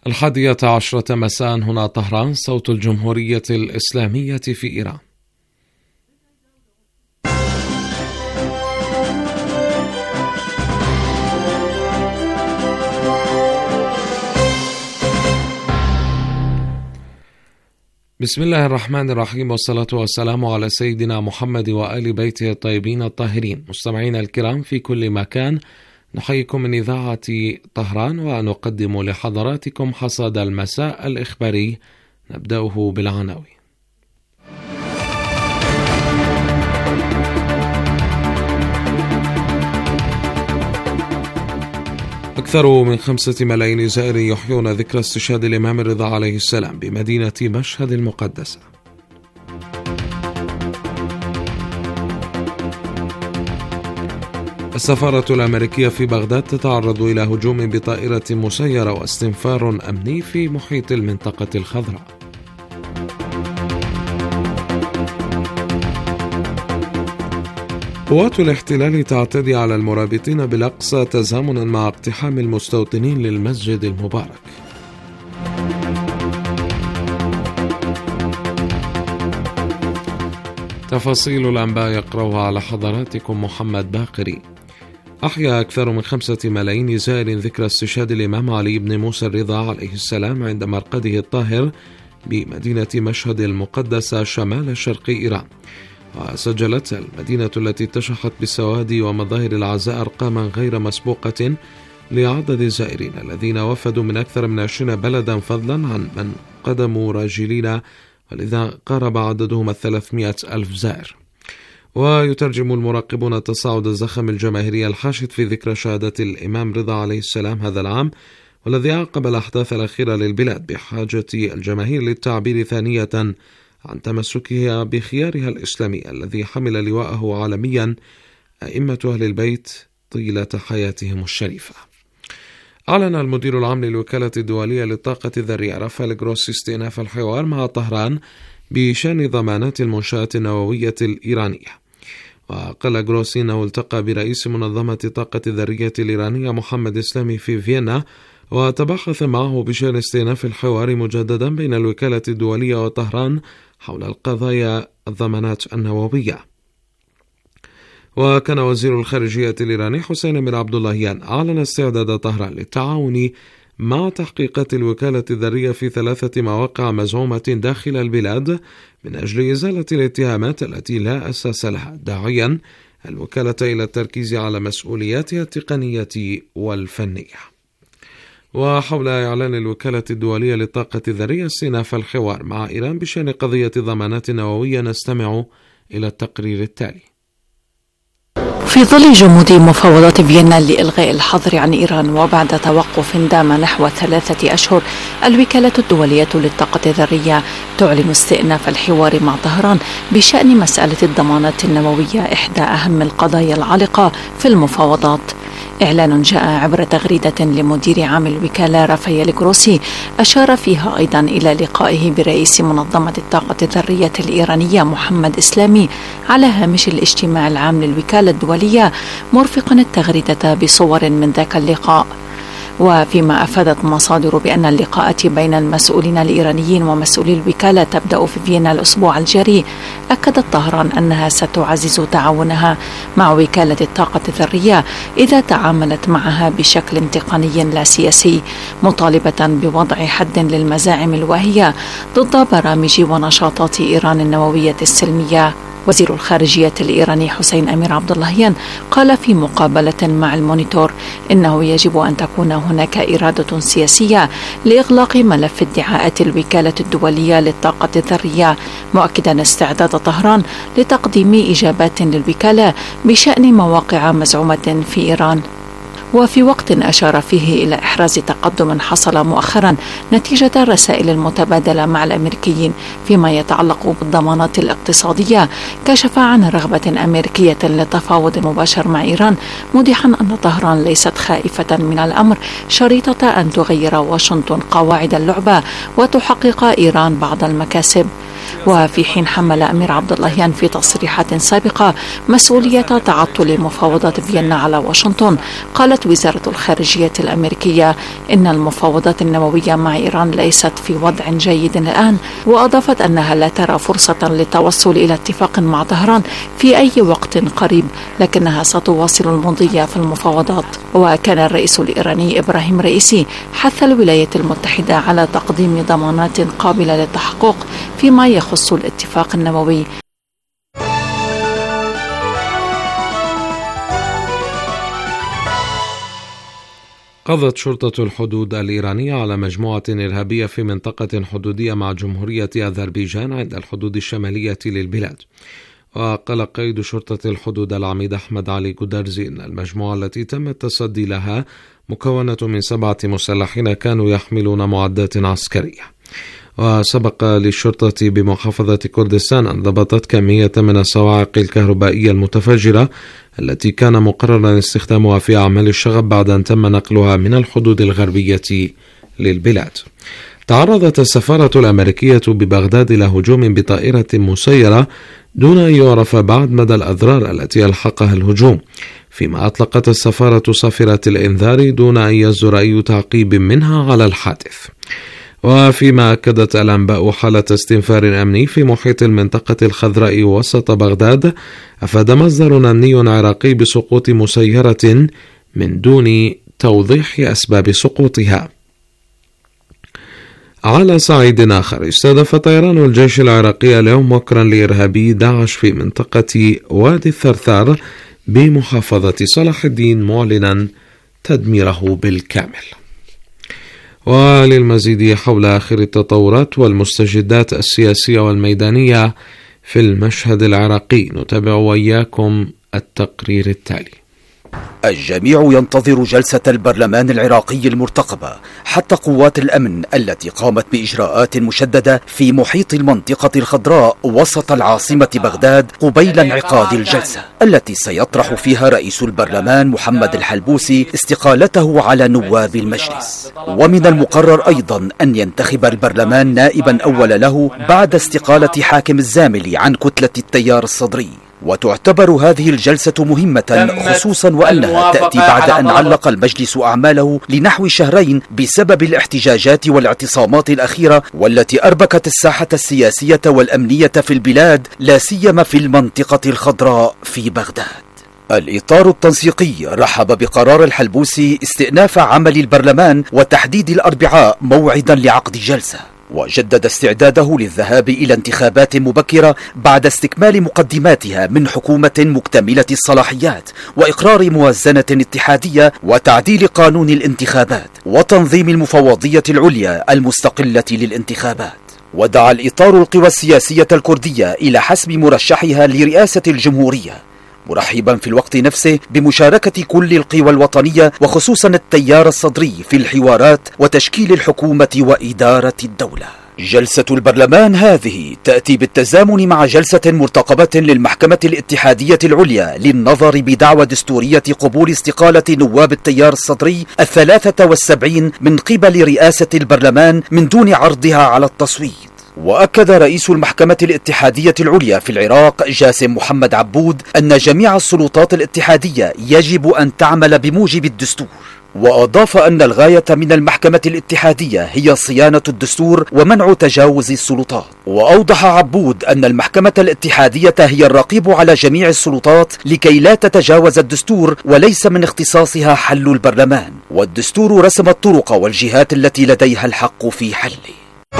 11:10 مساء هنا طهران، صوت الجمهورية الإسلامية في إيران. بسم الله الرحمن الرحيم، والصلاة والسلام على سيدنا محمد وآل بيته الطيبين الطاهرين. مستمعينا الكرام في كل مكان، نحييكم من إذاعة طهران ونقدم لحضراتكم حصاد المساء الإخباري. نبدأه بالعناوين. أكثر من 5 ملايين زائر يحيون ذكرى استشهاد الإمام الرضا عليه السلام بمدينة مشهد المقدسة. السفارة الأمريكية في بغداد تتعرض إلى هجوم بطائرة مسيرة واستنفار أمني في محيط المنطقة الخضراء. قوات الاحتلال تعتدي على المرابطين بالأقصى تزامنا مع اقتحام المستوطنين للمسجد المبارك. تفاصيل الأنباء يقرأها على حضراتكم محمد باقري. أحيا أكثر من 5 ملايين زائر ذكرى استشهاد الإمام علي بن موسى الرضا عليه السلام عند مرقده الطاهر بمدينة مشهد المقدسة شمال شرق إيران. وسجلت المدينة التي اتشحت بالسواد ومظاهر العزاء أرقاما غير مسبوقة لعدد الزائرين الذين وفدوا من أكثر من 20 بلدا، فضلا عن من قدموا راجلين، ولذا قارب عددهم 300,000 زائر. ويترجم المراقبون تصاعد الزخم الجماهيري الحاشد في ذكرى شهادة الإمام رضا عليه السلام هذا العام، والذي عقب الأحداث الأخيرة للبلاد بحاجة الجماهير للتعبير ثانية عن تمسكها بخيارها الإسلامي الذي حمل لواءه عالميا أئمة أهل البيت طيلة حياتهم الشريفة. أعلن المدير العام للوكالة الدولية للطاقة الذرية رافائيل جروسي استئناف الحوار مع طهران بشأن ضمانات المنشآت النووية الإيرانية. وقال جروسي أنه التقى برئيس منظمة الطاقة الذرية الإيرانية محمد إسلامي في فيينا، وتبحث معه بشأن استئناف الحوار مجددا بين الوكالة الدولية وطهران حول القضايا الضمانات النووية. وكان وزير الخارجية الإيراني حسين أمير عبداللهيان أعلن استعداد طهران للتعاون مع تحقيقات الوكالة الذرية في 3 مواقع مزعومة داخل البلاد من أجل إزالة الاتهامات التي لا أساس لها، داعيا الوكالة إلى التركيز على مسؤولياتها التقنية والفنية. وحول إعلان الوكالة الدولية للطاقة الذرية استئناف الحوار مع إيران بشأن قضية ضمانات نووية، نستمع إلى التقرير التالي. في ظل جمود مفاوضات فيينا لإلغاء الحظر عن إيران، وبعد توقف دام نحو 3 أشهر، الوكالة الدولية للطاقة الذرية تعلن استئناف الحوار مع طهران بشأن مسألة الضمانات النووية، إحدى أهم القضايا العالقة في المفاوضات. إعلان جاء عبر تغريدة لمدير عام الوكالة رافائيل جروسي، أشار فيها أيضا إلى لقائه برئيس منظمة الطاقة الذرية الإيرانية محمد إسلامي على هامش الاجتماع العام للوكالة الدولية، مرفقا التغريدة بصور من ذاك اللقاء. وفيما أفادت مصادر بأن اللقاءات بين المسؤولين الإيرانيين ومسؤولي الوكالة تبدأ في فيينا الأسبوع الجاري، أكدت طهران أنها ستعزز تعاونها مع وكالة الطاقة الذرية إذا تعاملت معها بشكل تقني لا سياسي، مطالبة بوضع حد للمزاعم الواهية ضد برامج ونشاطات إيران النووية السلمية. وزير الخارجية الإيراني حسين أمير عبداللهيان قال في مقابلة مع المونيتور إنه يجب أن تكون هناك إرادة سياسية لإغلاق ملف ادعاءات الوكالة الدولية للطاقة الذرية، مؤكدا استعداد طهران لتقديم إجابات للوكالة بشأن مواقع مزعومة في إيران. وفي وقت أشار فيه إلى إحراز تقدم حصل مؤخرا نتيجة الرسائل المتبادلة مع الأمريكيين فيما يتعلق بالضمانات الاقتصادية، كشف عن رغبة أمريكية للتفاوض مباشر مع إيران، موضحا أن طهران ليست خائفة من الأمر، شريطة أن تغير واشنطن قواعد اللعبة وتحقق إيران بعض المكاسب. وفي حين حمل أمير عبد اللهيان في تصريحات سابقة مسؤولية تعطل مفاوضات فيينا على واشنطن، قالت وزارة الخارجية الأمريكية إن المفاوضات النووية مع إيران ليست في وضع جيد الآن، وأضافت أنها لا ترى فرصة للتوصل إلى اتفاق مع طهران في أي وقت قريب، لكنها ستواصل المضي في المفاوضات. وكان الرئيس الإيراني إبراهيم رئيسي حث الولايات المتحدة على تقديم ضمانات قابلة للتحقق فيما يخص الاتفاق النووي. قضت شرطة الحدود الإيرانية على مجموعة إرهابية في منطقة حدودية مع جمهورية أذربيجان عند الحدود الشمالية للبلاد. وقال قائد شرطة الحدود العميد أحمد علي جودرزي إن المجموعة التي تم التصدي لها مكونة من 7 مسلحين كانوا يحملون معدات عسكرية. وسبق للشرطة بمحافظة كردستان أن ضبطت كمية من الصواعق الكهربائية المتفجرة التي كان مقررا استخدامها في أعمال الشغب بعد أن تم نقلها من الحدود الغربية للبلاد. تعرضت السفارة الأمريكية ببغداد إلى هجوم بطائرة مسيرة دون أن يعرف بعد مدى الأضرار التي ألحقها الهجوم، فيما أطلقت السفارة صافرة الإنذار دون أن يصدر أي تعقيب منها على الحادث. وفيما أكدت الأنباء حالة استنفار أمني في محيط المنطقة الخضراء وسط بغداد، أفاد مصدر أمني عراقي بسقوط مسيرة من دون توضيح أسباب سقوطها. على صعيد آخر، استهدف طيران الجيش العراقي اليوم موكرا لإرهابي داعش في منطقة وادي الثرثار بمحافظة صلاح الدين، معلنا تدميره بالكامل. وللمزيد حول آخر التطورات والمستجدات السياسية والميدانية في المشهد العراقي نتابع وإياكم التقرير التالي. الجميع ينتظر جلسة البرلمان العراقي المرتقبة حتى قوات الأمن التي قامت بإجراءات مشددة في محيط المنطقة الخضراء وسط العاصمة بغداد قبيل انعقاد الجلسة التي سيطرح فيها رئيس البرلمان محمد الحلبوسي استقالته على نواب المجلس. ومن المقرر أيضا أن ينتخب البرلمان نائبا أول له بعد استقالة حاكم الزامل عن كتلة التيار الصدري. وتعتبر هذه الجلسة مهمة خصوصا وأنها تأتي بعد أن علق المجلس أعماله لنحو شهرين بسبب الاحتجاجات والاعتصامات الأخيرة والتي أربكت الساحة السياسية والأمنية في البلاد، لا سيما في المنطقة الخضراء في بغداد. الإطار التنسيقي رحب بقرار الحلبوسي استئناف عمل البرلمان وتحديد الأربعاء موعدا لعقد جلسة، وجدد استعداده للذهاب إلى انتخابات مبكرة بعد استكمال مقدماتها من حكومة مكتملة الصلاحيات وإقرار موازنة اتحادية وتعديل قانون الانتخابات وتنظيم المفوضية العليا المستقلة للانتخابات. ودعا الإطار القوى السياسية الكردية إلى حسم مرشحها لرئاسة الجمهورية، مرحبا في الوقت نفسه بمشاركة كل القوى الوطنية وخصوصا التيار الصدري في الحوارات وتشكيل الحكومة وإدارة الدولة. جلسة البرلمان هذه تأتي بالتزامن مع جلسة مرتقبة للمحكمة الاتحادية العليا للنظر بدعوى دستورية قبول استقالة نواب التيار الصدري 73 من قبل رئاسة البرلمان من دون عرضها على التصويت. وأكد رئيس المحكمة الاتحادية العليا في العراق جاسم محمد عبود أن جميع السلطات الاتحادية يجب أن تعمل بموجب الدستور، وأضاف أن الغاية من المحكمة الاتحادية هي صيانة الدستور ومنع تجاوز السلطات. وأوضح عبود أن المحكمة الاتحادية هي الرقيب على جميع السلطات لكي لا تتجاوز الدستور، وليس من اختصاصها حل البرلمان، والدستور رسم الطرق والجهات التي لديها الحق في حله.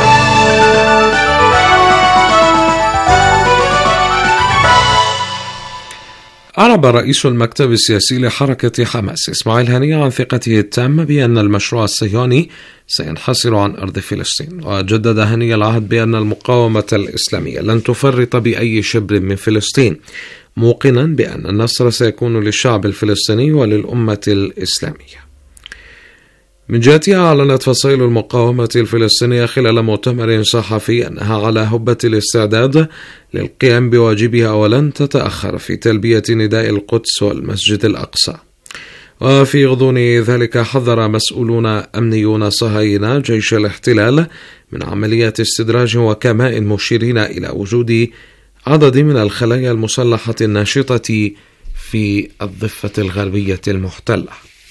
أعرب رئيس المكتب السياسي لحركة حماس إسماعيل هنية عن ثقته التامة بأن المشروع الصهيوني سينحصر عن أرض فلسطين. وجدد هنية العهد بأن المقاومة الإسلامية لن تفرط بأي شبر من فلسطين، موقنا بأن النصر سيكون للشعب الفلسطيني وللأمة الإسلامية. من جهتها أعلنت فصائل المقاومة الفلسطينية خلال مؤتمر صحفي أنها على هبة الاستعداد للقيام بواجبها ولن تتأخر في تلبية نداء القدس والمسجد الأقصى. وفي غضون ذلك حذر مسؤولون أمنيون صهاينة جيش الاحتلال من عمليات استدراج وكماء، مشيرين إلى وجود عدد من الخلايا المسلحة الناشطة في الضفة الغربية المحتلة.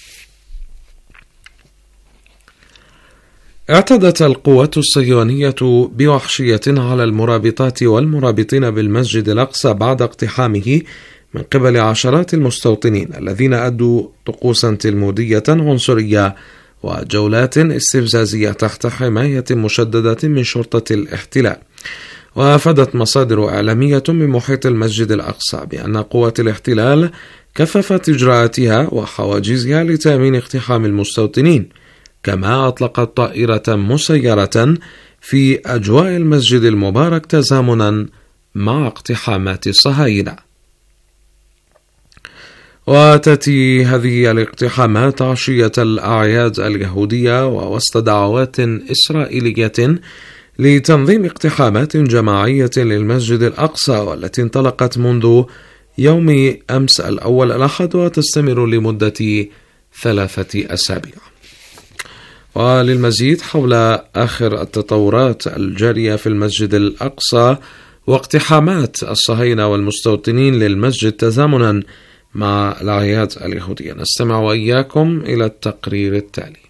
اعتدت القوات الصهيونية بوحشية على المرابطات والمرابطين بالمسجد الأقصى بعد اقتحامه من قبل عشرات المستوطنين الذين أدوا طقوسا تلمودية عنصرية وجولات استفزازية تحت حماية مشددة من شرطة الاحتلال. وأفادت مصادر إعلامية من محيط المسجد الأقصى بأن قوات الاحتلال كثفت إجراءاتها وحواجزها لتأمين اقتحام المستوطنين، كما أطلقت طائرة مسيرة في أجواء المسجد المبارك تزامنا مع اقتحامات الصهاينة. وتأتي هذه الاقتحامات عشية الأعياد اليهودية ووسط دعوات إسرائيلية لتنظيم اقتحامات جماعية للمسجد الأقصى، والتي انطلقت منذ يوم أمس الأول الأحد وتستمر لمدة 3 أسابيع. وللمزيد حول آخر التطورات الجارية في المسجد الأقصى واقتحامات الصهاينة والمستوطنين للمسجد تزامنا مع الأعياد اليهودية، نستمع وإياكم إلى التقرير التالي.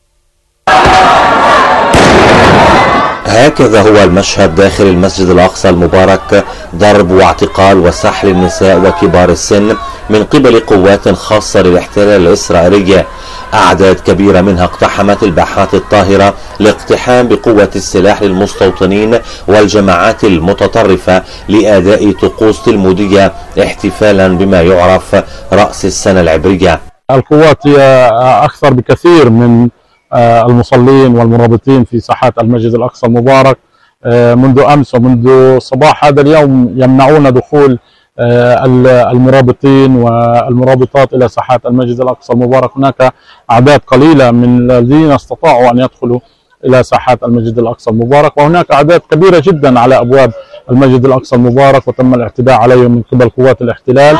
هكذا هو المشهد داخل المسجد الأقصى المبارك، ضرب واعتقال وسحل النساء وكبار السن من قبل قوات خاصة للاحتلال الإسرائيلي. أعداد كبيرة منها اقتحمت الباحات الطاهرة لاقتحام بقوة السلاح للمستوطنين والجماعات المتطرفة لأداء طقوس تلمودية احتفالا بما يعرف رأس السنة العبرية. القوات هي أكثر بكثير من المصلين والمرابطين في ساحات المسجد الأقصى المبارك. منذ أمس ومنذ صباح هذا اليوم يمنعون دخول المرابطين والمرابطات إلى ساحات المسجد الأقصى المبارك. هناك أعداد قليلة من الذين استطاعوا أن يدخلوا إلى ساحات المسجد الأقصى المبارك، وهناك أعداد كبيرة جدا على أبواب المسجد الأقصى المبارك وتم الاعتداء عليهم من قبل قوات الاحتلال.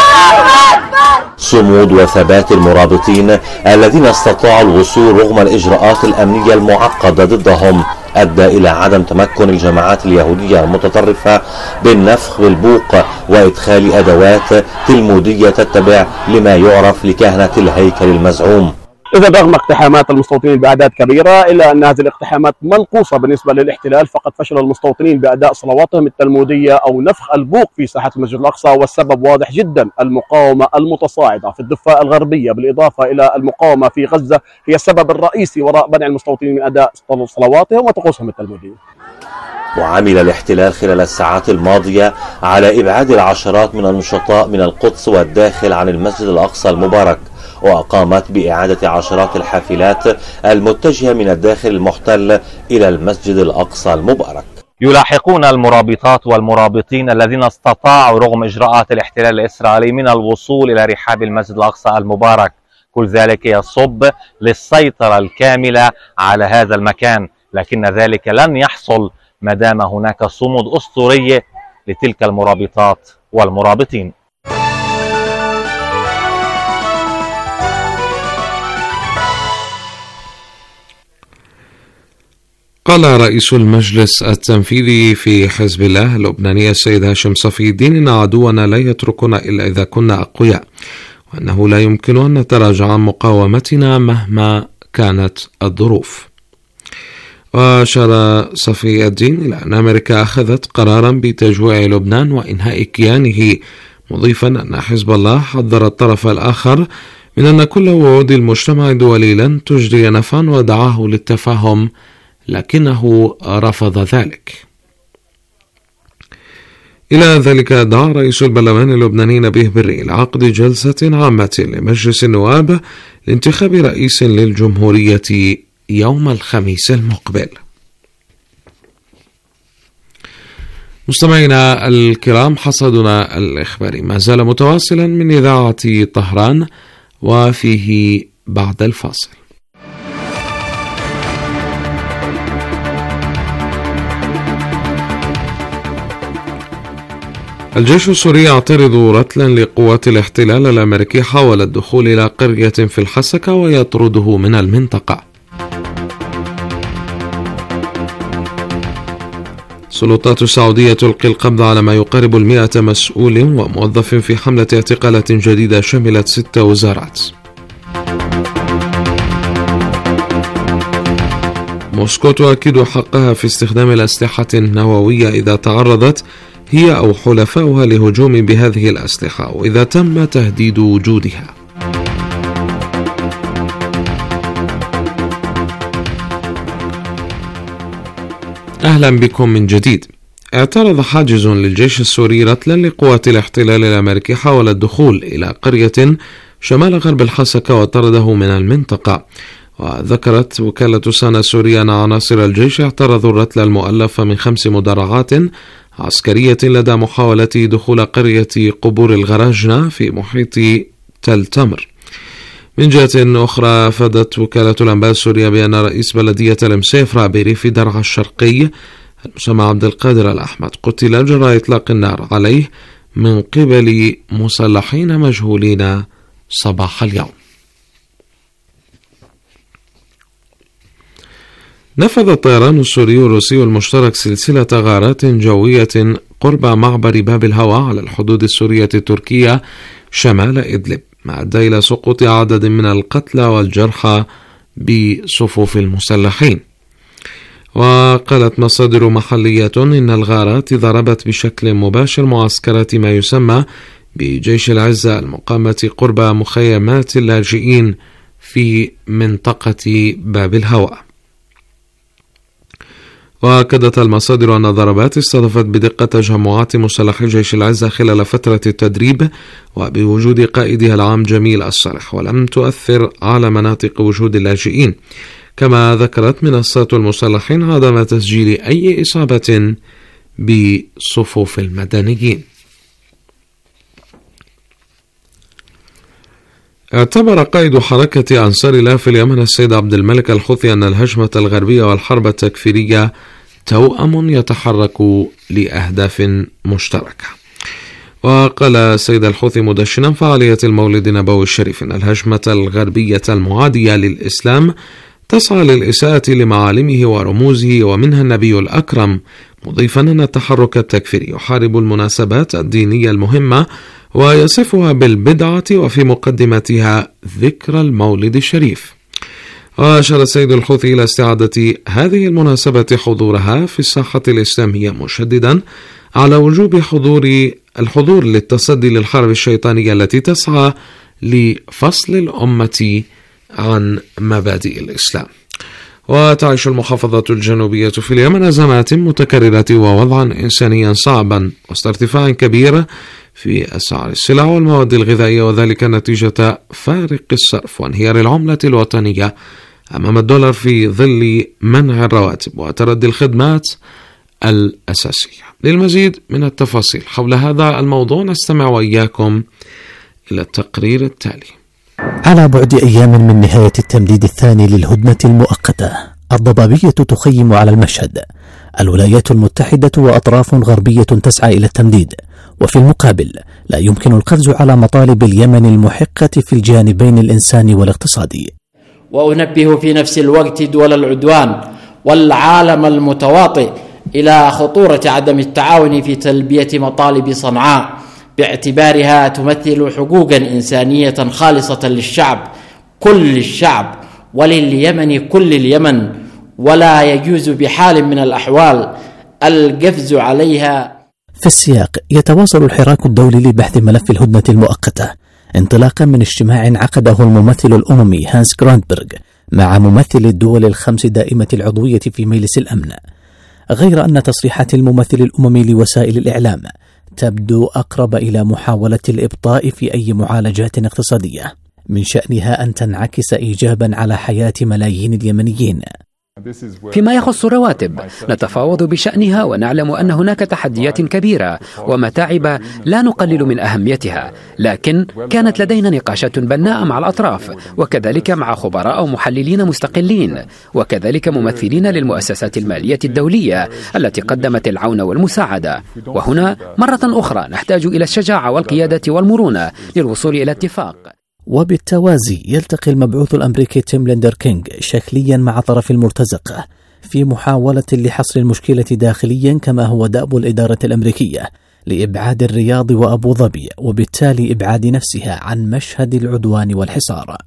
صمود وثبات المرابطين الذين استطاعوا الوصول رغم الإجراءات الأمنية المعقدة ضدهم أدى إلى عدم تمكن الجماعات اليهودية المتطرفة بالنفخ بالبوق وإدخال أدوات تلمودية تتبع لما يعرف لكهنة الهيكل المزعوم. إذا رغم اقتحامات المستوطنين بأعداد كبيرة إلا أن هذه الاقتحامات منقوصة بالنسبة للاحتلال، فقد فشل المستوطنين بأداء صلواتهم التلمودية أو نفخ البوق في ساحة المسجد الأقصى، والسبب واضح جدا: المقاومة المتصاعدة في الضفة الغربية بالإضافة إلى المقاومة في غزة هي السبب الرئيسي وراء منع المستوطنين من أداء صلواتهم وطقوسهم التلمودية. وعمل الاحتلال خلال الساعات الماضية على إبعاد العشرات من النشطاء من القدس والداخل عن المسجد الأقصى المبارك، وقامت بإعادة عشرات الحافلات المتجهة من الداخل المحتل إلى المسجد الأقصى المبارك. يلاحقون المرابطات والمرابطين الذين استطاعوا رغم إجراءات الاحتلال الإسرائيلي من الوصول إلى رحاب المسجد الأقصى المبارك. كل ذلك يصب للسيطرة الكاملة على هذا المكان، لكن ذلك لن يحصل ما دام هناك صمود أسطوري لتلك المرابطات والمرابطين. قال رئيس المجلس التنفيذي في حزب الله اللبناني السيد هاشم صفي الدين إن عدونا لا يتركنا إلا إذا كنا أقوياء، وأنه لا يمكن أن نتراجع عن مقاومتنا مهما كانت الظروف. وأشار صفي الدين إلى أن أمريكا أخذت قرارا بتجويع لبنان وإنهاء كيانه، مضيفا أن حزب الله حذر الطرف الآخر من أن كل وعود المجتمع الدولي لن تجري نفعا ودعاه للتفاهم، لكنه رفض ذلك. إلى ذلك دعا رئيس البرلمان اللبناني نبيه بري لعقد جلسة عامة لمجلس النواب لانتخاب رئيس للجمهورية يوم الخميس المقبل. مستمعينا الكرام، حصدنا الإخباري ما زال متواصلا من إذاعة طهران، وفيه بعد الفاصل. الجيش السوري يعترض رتلا لقوات الاحتلال الأمريكي حاول الدخول إلى قرية في الحسكة ويطرده من المنطقة. السلطات السعودية تلقي القبض على ما يقارب 100 مسؤول وموظف في حملة اعتقالات جديدة شملت 6 وزارات. موسكو تؤكد حقها في استخدام الأسلحة النووية إذا تعرضت هي أو حلفاؤها لهجوم بهذه الأسلحة وإذا تم تهديد وجودها. أهلا بكم من جديد. اعترض حاجز للجيش السوري رتلا لقوات الاحتلال الأمريكي حاول الدخول إلى قرية شمال غرب الحسكة وطرده من المنطقة. وذكرت وكالة سانا السورية أن عناصر الجيش اعترضوا الرتل المؤلف من 5 مدرعات عسكرية لدى محاولة دخول قرية قبور الغراجنة في محيط تل تمر. من جهة أخرى أفادت وكالة الأنباء السورية بأن رئيس بلدية المسيفرة بريف درعا الشرقي المسمى عبد القادر الأحمد قتل جراء إطلاق النار عليه من قبل مسلحين مجهولين صباح اليوم. نفذ الطيران السوري الروسي المشترك سلسلة غارات جوية قرب معبر باب الهواء على الحدود السورية التركية شمال إدلب، ما أدى إلى سقوط عدد من القتلى والجرحى بصفوف المسلحين. وقالت مصادر محلية إن الغارات ضربت بشكل مباشر معسكرات ما يسمى بجيش العزة المقامة قرب مخيمات اللاجئين في منطقة باب الهواء. وأكدت المصادر أن الضربات استهدفت بدقة تجمعات مسلحي جيش العزة خلال فترة التدريب وبوجود قائدها العام جميل الصالح، ولم تؤثر على مناطق وجود اللاجئين. كما ذكرت منصات المسلحين عدم تسجيل أي إصابة بصفوف المدنيين. اعتبر قائد حركة أنصار الله في اليمن السيد عبد الملك الحوثي أن الهجمة الغربية والحرب التكفيرية توأم يتحرك لأهداف مشتركة. وقال السيد الحوثي مدشنا فعالية المولد النبوي الشريف أن الهجمة الغربية المعادية للإسلام تسعى للإساءة لمعالمه ورموزه ومنها النبي الأكرم، مضيفا أن التحرك التكفيري يحارب المناسبات الدينية المهمة ويصفها بالبدعة وفي مقدمتها ذكرى المولد الشريف. وأشار السيد الحوثي إلى استعادة هذه المناسبة حضورها في الساحة الإسلامية، مشددا على وجوب الحضور للتصدي للحرب الشيطانية التي تسعى لفصل الأمة عن مبادئ الإسلام. وتعيش المحافظة الجنوبية في اليمن أزمات متكررة ووضعا إنسانيا صعبا وسط ارتفاع كبير في أسعار السلع والمواد الغذائية، وذلك نتيجة فارق الصرف وانهيار العملة الوطنية أمام الدولار في ظل منع الرواتب وتردي الخدمات الأساسية. للمزيد من التفاصيل حول هذا الموضوع نستمع وإياكم إلى التقرير التالي. على بعد أيام من نهاية التمديد الثاني للهدنة المؤقتة، الضبابية تخيم على المشهد. الولايات المتحدة وأطراف غربية تسعى إلى التمديد، وفي المقابل لا يمكن القفز على مطالب اليمن المحقة في الجانبين الإنساني والاقتصادي. وأنبه في نفس الوقت دول العدوان والعالم المتواطئ إلى خطورة عدم التعاون في تلبية مطالب صنعاء، باعتبارها تمثل حقوقا إنسانية خالصة للشعب كل الشعب ولليمن كل اليمن، ولا يجوز بحال من الأحوال القفز عليها. في السياق يتواصل الحراك الدولي لبحث ملف الهدنة المؤقتة انطلاقا من اجتماع عقده الممثل الأممي هانس جراندبرغ مع ممثل الدول ال5 دائمة العضوية في مجلس الأمن، غير أن تصريحات الممثل الأممي لوسائل الإعلام تبدو أقرب إلى محاولة الإبطاء في أي معالجات اقتصادية من شأنها أن تنعكس إيجابا على حياة ملايين اليمنيين. فيما يخص الرواتب، نتفاوض بشأنها ونعلم أن هناك تحديات كبيرة ومتاعب لا نقلل من أهميتها، لكن كانت لدينا نقاشات بناءة مع الأطراف، وكذلك مع خبراء ومحللين مستقلين، وكذلك ممثلين للمؤسسات المالية الدولية التي قدمت العون والمساعدة. وهنا مرة أخرى نحتاج إلى الشجاعة والقيادة والمرونة للوصول إلى اتفاق. وبالتوازي يلتقي المبعوث الأمريكي تيم ليندر كينغ شكليا مع طرف المرتزقة في محاولة لحصر المشكلة داخليا كما هو دأب الإدارة الأمريكية لإبعاد الرياض وأبو ظبي، وبالتالي إبعاد نفسها عن مشهد العدوان والحصار.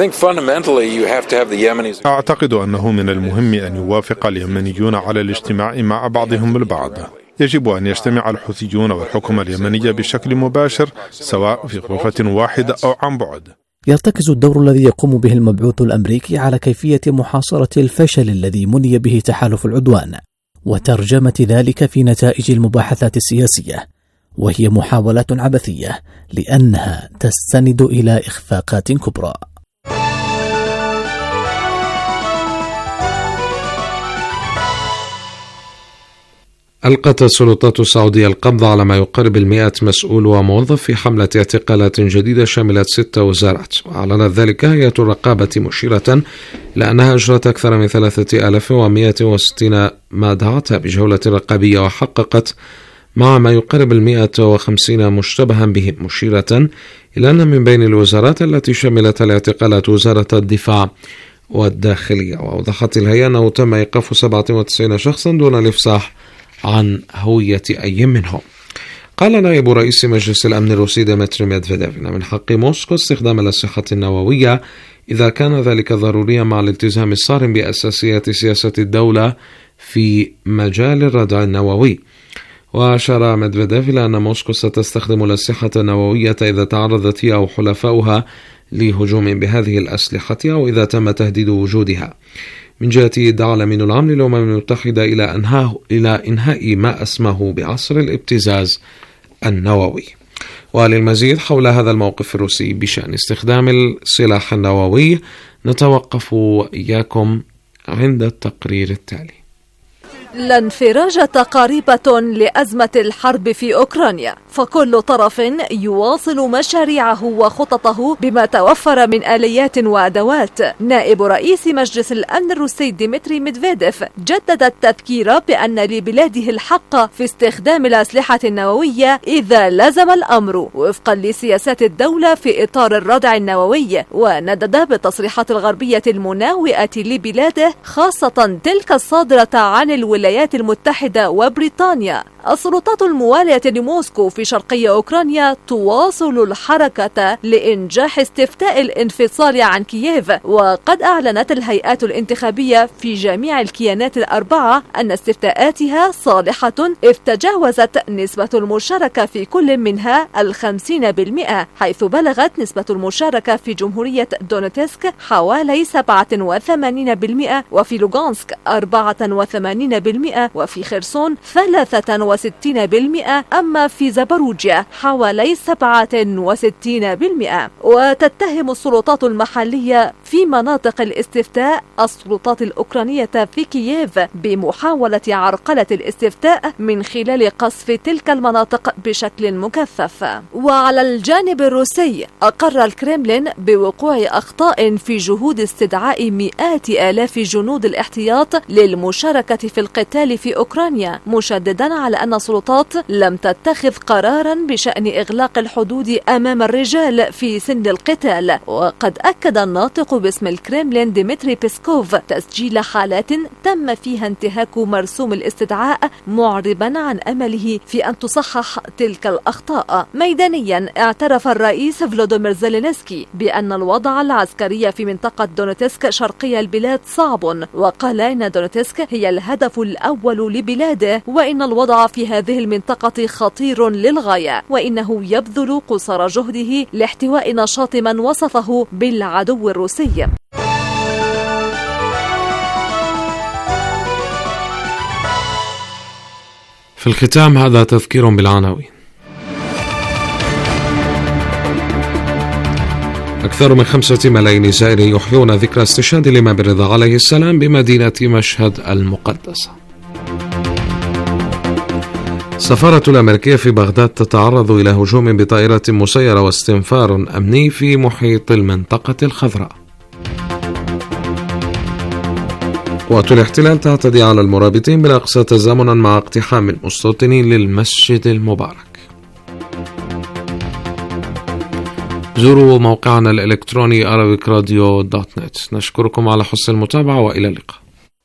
أعتقد أنه من المهم أن يوافق اليمنيون على الاجتماع مع بعضهم البعض. يجب أن يجتمع الحوثيون والحكومة اليمنية بشكل مباشر، سواء في غرفة واحدة أو عن بعد. يرتكز الدور الذي يقوم به المبعوث الأمريكي على كيفية محاصرة الفشل الذي مني به تحالف العدوان، وترجمة ذلك في نتائج المباحثات السياسية، وهي محاولات عبثية لأنها تستند إلى إخفاقات كبرى. ألقت السلطات السعودية القبض على ما يقارب 100 مسؤول وموظف في حملة اعتقالات جديدة شملت 6 وزارات، وأعلنت ذلك هيئة الرقابة مشيرة إلى أنها أجرت أكثر من 3160 ما دعتها بجولة رقابية، وحققت مع ما يقارب 150 مشتبها بهم، مشيرة إلى أن من بين الوزارات التي شملت الاعتقالات وزارة الدفاع والداخلية. وأوضحت الهيئة أنه تم إيقاف 97 شخصا دون الإفصاح عن هوية أي منهم. قال نائب رئيس مجلس الأمن الروسي ديمتري ميدفيديف إن من حق موسكو استخدام الأسلحة النووية إذا كان ذلك ضروريا مع الالتزام الصارم بأساسيات سياسة الدولة في مجال الردع النووي. وأشار ميدفيديف إلى أن موسكو ستستخدم الأسلحة النووية إذا تعرضت هي أو حلفاؤها لهجوم بهذه الأسلحة أو إذا تم تهديد وجودها. من جهته دعا الأمين العام للأمم المتحدة إلى إنهاء ما أسماه بعصر الابتزاز النووي. وللمزيد حول هذا الموقف الروسي بشأن استخدام السلاح النووي نتوقف إياكم عند التقرير التالي. لا انفراجة قريبة لأزمة الحرب في أوكرانيا، فكل طرف يواصل مشاريعه وخططه بما توفر من آليات وأدوات. نائب رئيس مجلس الأمن الروسي ديمتري ميدفيديف جدد التذكير بأن لبلاده الحق في استخدام الأسلحة النووية إذا لزم الأمر وفقا لسياسات الدولة في إطار الردع النووي، وندد بالتصريحات الغربية المناوئة لبلاده خاصة تلك الصادرة عن الولايات المتحدة وبريطانيا. السلطات الموالية لموسكو في شرقي أوكرانيا تواصل الحركة لإنجاح استفتاء الانفصال عن كييف، وقد أعلنت الهيئات الانتخابية في جميع الكيانات الأربعة أن استفتاءاتها صالحة، إذ تجاوزت نسبة المشاركة في كل منها 50%، حيث بلغت نسبة المشاركة في جمهورية دونيتسك حوالي 87%، وفي لوغانسك 84%، وفي خرسون 63%، أما في زاباروجيا حوالي 67%. وتتهم السلطات المحلية في مناطق الاستفتاء السلطات الأوكرانية في كييف بمحاولة عرقلة الاستفتاء من خلال قصف تلك المناطق بشكل مكثف. وعلى الجانب الروسي أقر الكرملين بوقوع أخطاء في جهود استدعاء مئات آلاف جنود الاحتياط للمشاركة في القتال في أوكرانيا، مشددا على أن السلطات لم تتخذ قرارا بشأن إغلاق الحدود أمام الرجال في سن القتال. وقد أكد الناطق باسم الكرملين ديمتري بيسكوف تسجيل حالات تم فيها انتهاك مرسوم الاستدعاء، معربا عن أمله في أن تصحح تلك الأخطاء. ميدانيا اعترف الرئيس فلوديمير زيلينسكي بأن الوضع العسكري في منطقة دونيتسك شرقي البلاد صعب، وقال إن دونيتسك هي الهدف الأول لبلاده، وإن الوضع في هذه المنطقة خطير للغاية، وإنه يبذل قصارى جهده لاحتواء نشاط من وصفه بالعدو الروسي. في الختام هذا تذكير بالعناوين. أكثر من 5 ملايين زائر يحيون ذكرى استشهاد الإمام الرضا عليه السلام بمدينة مشهد المقدسة. السفارة الأمريكية في بغداد تتعرض إلى هجوم بطائرة مسيرة واستنفار أمني في محيط المنطقة الخضراء. قوات الاحتلال تعتدي على المرابطين بالأقصى تزامنا مع اقتحام المستوطنين للمسجد المبارك. زوروا موقعنا الإلكتروني arabicradio.net. نشكركم على حسن المتابعة وإلى اللقاء.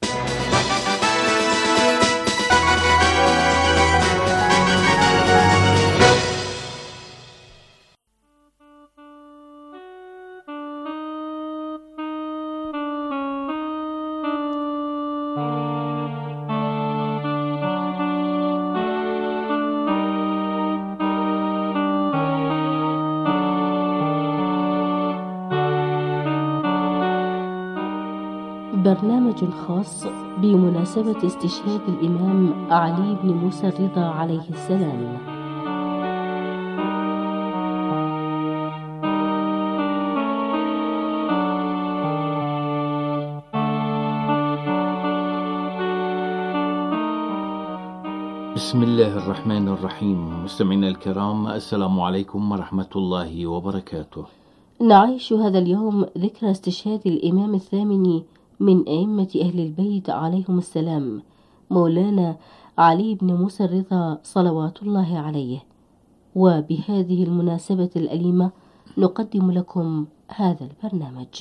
برنامج خاص بمناسبة استشهاد الإمام علي بن موسى الرضا عليه السلام. بسم الله الرحمن الرحيم. مستمعينا الكرام، السلام عليكم ورحمة الله وبركاته. نعيش هذا اليوم ذكرى استشهاد الإمام الثامن من أئمة أهل البيت عليهم السلام، مولانا علي بن موسى الرضا صلوات الله عليه. وبهذه المناسبة الأليمة نقدم لكم هذا البرنامج.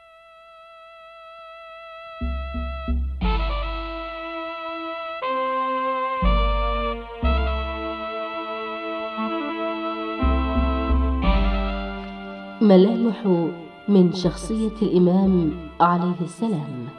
ملامح من شخصية الإمام عليه السلام.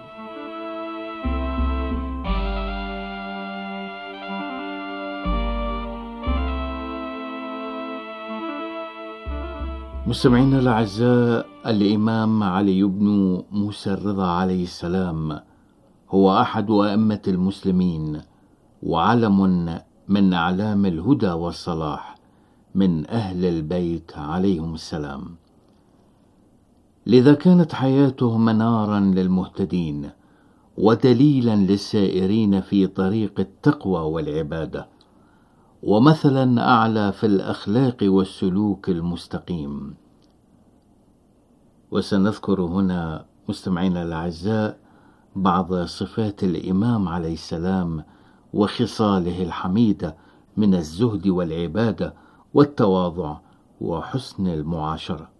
مستمعينا الأعزاء، الإمام علي بن موسى الرضا عليه السلام هو أحد أئمة المسلمين وعلم من أعلام الهدى والصلاح من أهل البيت عليهم السلام. لذا كانت حياته منارا للمهتدين ودليلا للسائرين في طريق التقوى والعبادة، ومثلا أعلى في الأخلاق والسلوك المستقيم. وسنذكر هنا مستمعينا الأعزاء بعض صفات الإمام عليه السلام وخصاله الحميدة من الزهد والعبادة والتواضع وحسن المعاشرة.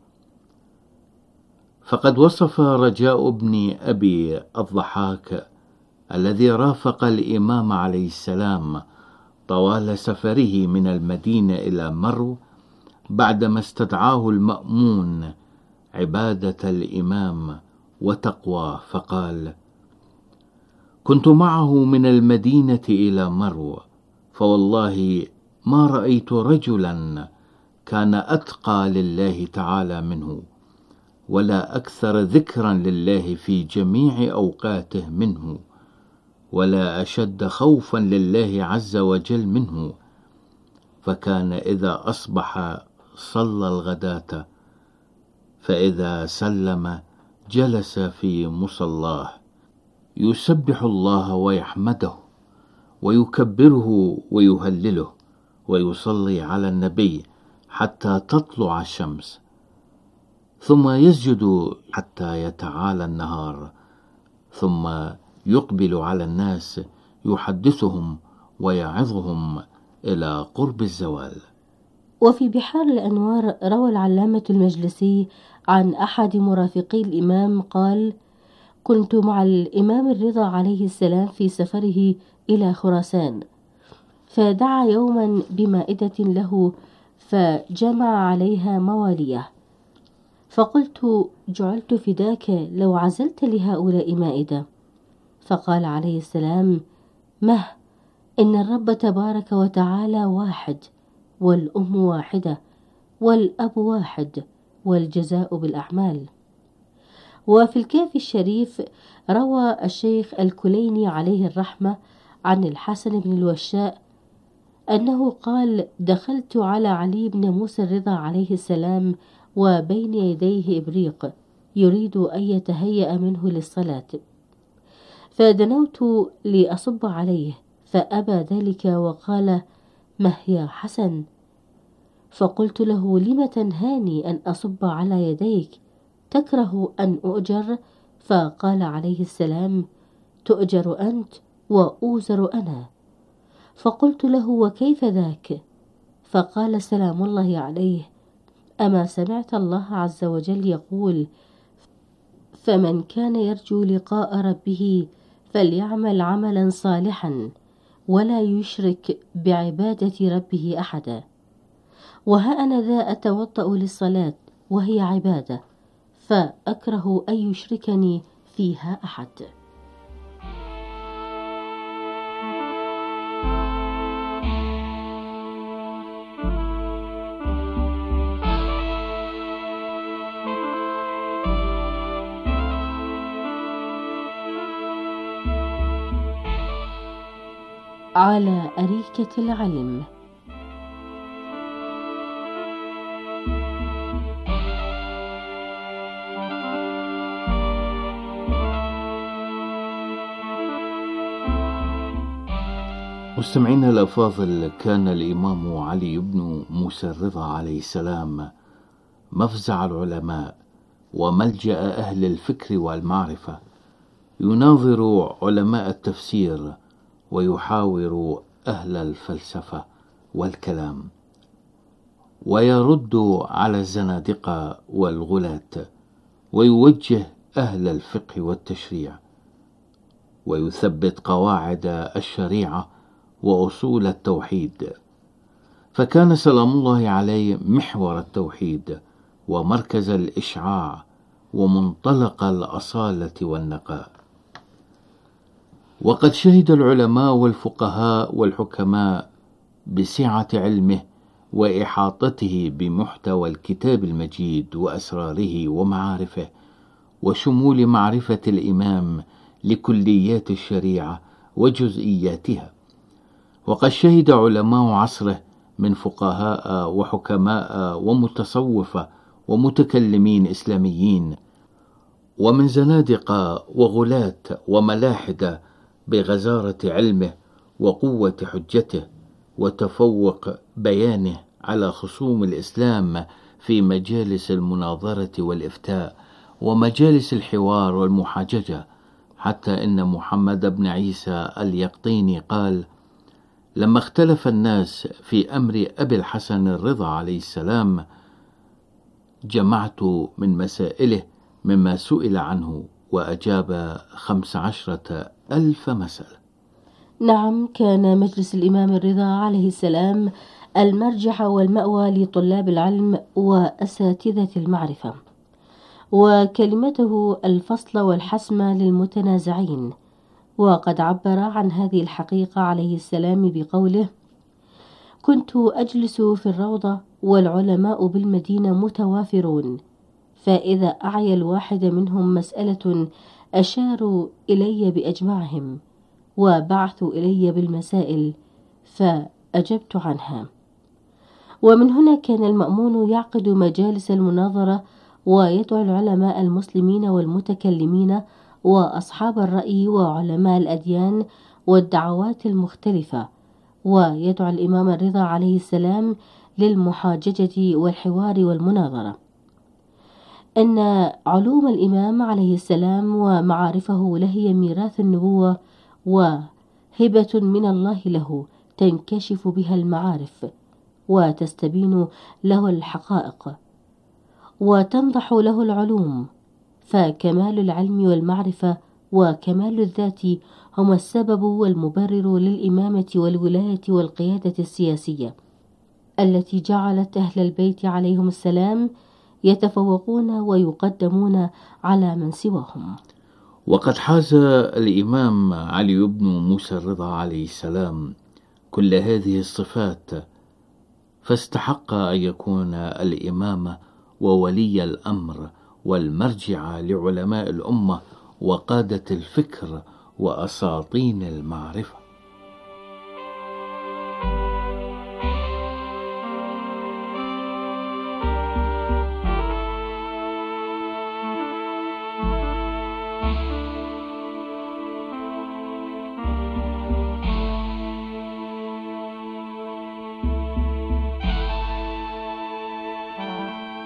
فقد وصف رجاء بن أبي الضحاك الذي رافق الإمام عليه السلام طوال سفره من المدينة إلى مرو بعدما استدعاه المأمون عبادة الإمام وتقواه، فقال: كنت معه من المدينة إلى مرو، فوالله ما رأيت رجلا كان أتقى لله تعالى منه، ولا أكثر ذكرا لله في جميع أوقاته منه، ولا أشد خوفا لله عز وجل منه. فكان إذا أصبح صلى الغداة، فإذا سلم جلس في مصلاه يسبح الله ويحمده ويكبره ويهلله ويصلي على النبي حتى تطلع الشمس، ثم يسجد حتى يتعالى النهار، ثم يقبل على الناس يحدثهم ويعظهم إلى قرب الزوال. وفي بحار الأنوار روى العلامة المجلسي عن أحد مرافقي الإمام قال: كنت مع الإمام الرضا عليه السلام في سفره إلى خراسان، فدعا يوما بمائدة له فجمع عليها مواليه، فقلت: جعلت فداك لو عزلت لهؤلاء مائدة. فقال عليه السلام: مه، إن الرب تبارك وتعالى واحد، والأم واحدة، والأب واحد، والجزاء بالأعمال. وفي الكافي الشريف روى الشيخ الكليني عليه الرحمة عن الحسن بن الوشاء أنه قال: دخلت على علي بن موسى الرضا عليه السلام وبين يديه إبريق يريد أن يتهيأ منه للصلاة، فدنوت لأصب عليه فأبى ذلك وقال: ما يا حسن؟ فقلت له: لم تنهاني أن أصب على يديك؟ تكره أن أؤجر؟ فقال عليه السلام: تؤجر أنت وأوزر أنا. فقلت له: وكيف ذاك؟ فقال سلام الله عليه: أما سمعت الله عز وجل يقول: فمن كان يرجو لقاء ربه فليعمل عملا صالحا ولا يشرك بعبادة ربه أحدا. وها أنا ذا أتوضأ للصلاة وهي عبادة، فأكره أن يشركني فيها أحد. على أريكة العلم. مستمعينا الأفاضل، كان الإمام علي بن موسى الرضا عليه السلام مفزع العلماء وملجأ أهل الفكر والمعرفة، يناظر علماء التفسير ويحاور أهل الفلسفة والكلام، ويرد على الزنادقة والغلاة، ويوجه أهل الفقه والتشريع، ويثبت قواعد الشريعة وأصول التوحيد. فكان سلام الله عليه محور التوحيد ومركز الإشعاع ومنطلق الأصالة والنقاء. وقد شهد العلماء والفقهاء والحكماء بسعة علمه وإحاطته بمحتوى الكتاب المجيد وأسراره ومعارفه، وشمول معرفة الإمام لكليات الشريعة وجزئياتها. وقد شهد علماء عصره من فقهاء وحكماء ومتصوفة ومتكلمين إسلاميين ومن زنادقة وغلاة وملاحدة بغزارة علمه وقوة حجته وتفوق بيانه على خصوم الإسلام في مجالس المناظرة والإفتاء ومجالس الحوار والمحاججة، حتى إن محمد بن عيسى اليقطيني قال: لما اختلف الناس في أمر أبي الحسن الرضا عليه السلام جمعت من مسائله مما سئل عنه وأجاب 15,000 مسألة. نعم، كان مجلس الإمام الرضا عليه السلام المرجع والمأوى لطلاب العلم وأساتذة المعرفة، وكلمته الفصل والحسم للمتنازعين. وقد عبر عن هذه الحقيقة عليه السلام بقوله: كنت أجلس في الروضة والعلماء بالمدينة متوافرون، فإذا أعيا الواحد منهم مسألة أشاروا إلي بأجمعهم وبعثوا إلي بالمسائل فأجبت عنها. ومن هنا كان المأمون يعقد مجالس المناظرة ويدعو العلماء المسلمين والمتكلمين وأصحاب الرأي وعلماء الأديان والدعوات المختلفة، ويدعو الإمام الرضا عليه السلام للمحاججة والحوار والمناظرة. أن علوم الإمام عليه السلام ومعارفه لهي ميراث النبوة وهبة من الله له، تنكشف بها المعارف وتستبين له الحقائق وتنضح له العلوم. فكمال العلم والمعرفة وكمال الذات هما السبب والمبرر للإمامة والولاية والقيادة السياسية التي جعلت أهل البيت عليهم السلام يتفوقون ويقدمون على من سواهم. وقد حاز الإمام علي بن موسى الرضا عليه السلام كل هذه الصفات، فاستحق أن يكون الإمام وولي الأمر والمرجع لعلماء الأمة وقادة الفكر وأساطين المعرفة.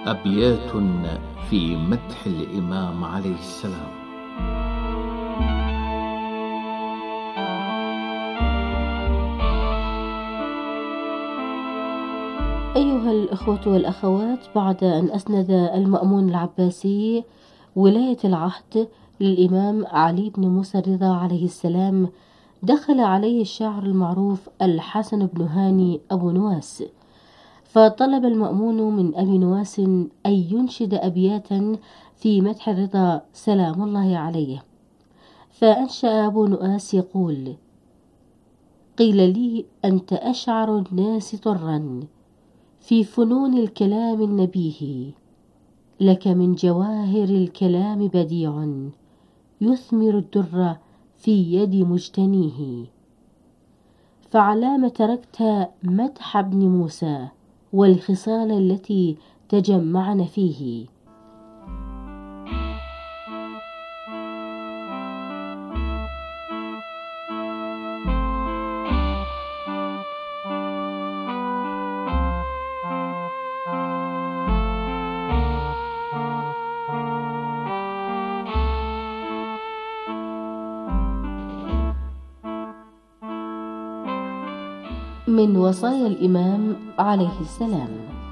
أبيات في مدح الإمام عليه السلام. أيها الأخوة والأخوات، بعد أن أسند المأمون العباسي ولاية العهد للإمام علي بن موسى الرضا عليه السلام، دخل عليه الشاعر المعروف الحسن بن هاني أبو نواس، فطلب المأمون من أبي نواس أن ينشد أبياتا في مدح الرضا سلام الله عليه. فأنشأ أبو نواس يقول: قيل لي أنت أشعر الناس طرا في فنون الكلام النبيه، لك من جواهر الكلام بديع يثمر الدر في يد مجتنيه. فعلام تركت مدح ابن موسى والخصال التي تجمعن فيه. من وصايا الإمام عليه السلام: